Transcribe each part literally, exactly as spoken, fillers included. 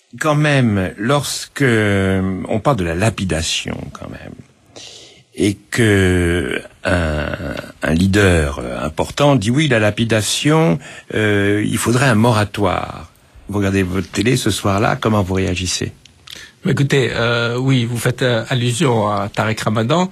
quand même, lorsque on parle de la lapidation, quand même, et que un, un leader important dit oui, la lapidation, euh, il faudrait un moratoire. Vous regardez votre télé ce soir-là, comment vous réagissez? Écoutez, euh, oui, vous faites euh, allusion à Tariq Ramadan.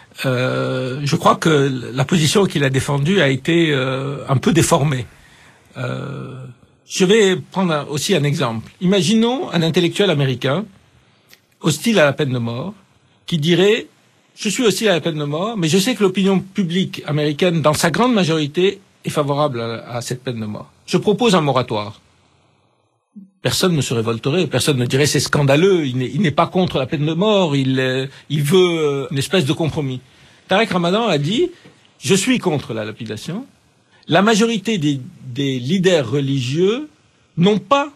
Euh, je crois que la position qu'il a défendue a été euh, un peu déformée. Euh, je vais prendre un, aussi un exemple. Imaginons un intellectuel américain hostile à la peine de mort qui dirait « Je suis hostile à la peine de mort, mais je sais que l'opinion publique américaine, dans sa grande majorité, est favorable à, à cette peine de mort. Je propose un moratoire. » Personne ne se révolterait, personne ne dirait c'est scandaleux, il n'est, il n'est pas contre la peine de mort, il, euh, il veut euh, une espèce de compromis. Tariq Ramadan a dit je suis contre la lapidation. La majorité des, des leaders religieux n'ont pas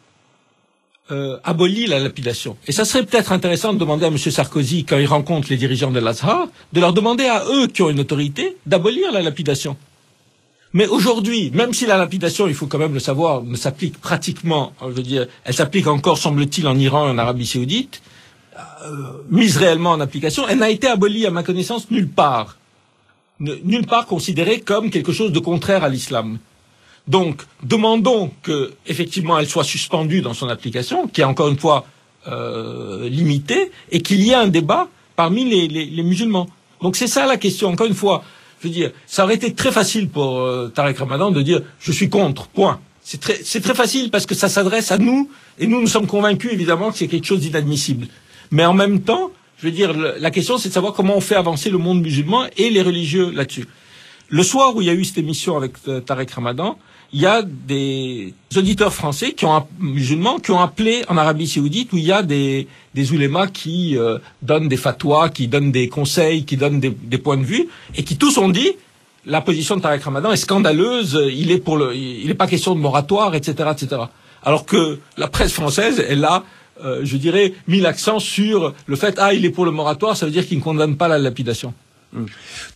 euh, aboli la lapidation. Et ça serait peut-être intéressant de demander à M. Sarkozy, quand il rencontre les dirigeants de l'Azhar, de leur demander à eux qui ont une autorité d'abolir la lapidation. Mais aujourd'hui, même si la lapidation, il faut quand même le savoir, ne s'applique pratiquement, je veux dire, elle s'applique encore, semble-t-il, en Iran et en Arabie Saoudite, euh, mise réellement en application, elle n'a été abolie, à ma connaissance, nulle part. Ne, nulle part considérée comme quelque chose de contraire à l'islam. Donc, demandons que, effectivement, elle soit suspendue dans son application, qui est encore une fois euh, limitée, et qu'il y ait un débat parmi les, les, les musulmans. Donc c'est ça la question, encore une fois. Je veux dire, ça aurait été très facile pour euh, Tariq Ramadan de dire « je suis contre », point. C'est très, c'est très facile parce que ça s'adresse à nous, et nous, nous sommes convaincus, évidemment, que c'est quelque chose d'inadmissible. Mais en même temps, je veux dire, le, la question, c'est de savoir comment on fait avancer le monde musulman et les religieux là-dessus. Le soir où il y a eu cette émission avec euh, Tariq Ramadan, il y a des auditeurs français qui ont musulmans qui ont appelé en Arabie Saoudite où il y a des des oulémas qui euh, donnent des fatwas, qui donnent des conseils, qui donnent des, des points de vue et qui tous ont dit la position de Tariq Ramadan est scandaleuse, il est pour le il n'est pas question de moratoire, et cetera, et cetera. Alors que la presse française, elle a euh, je dirais mis l'accent sur le fait ah il est pour le moratoire, ça veut dire qu'il ne condamne pas la lapidation. Mmh.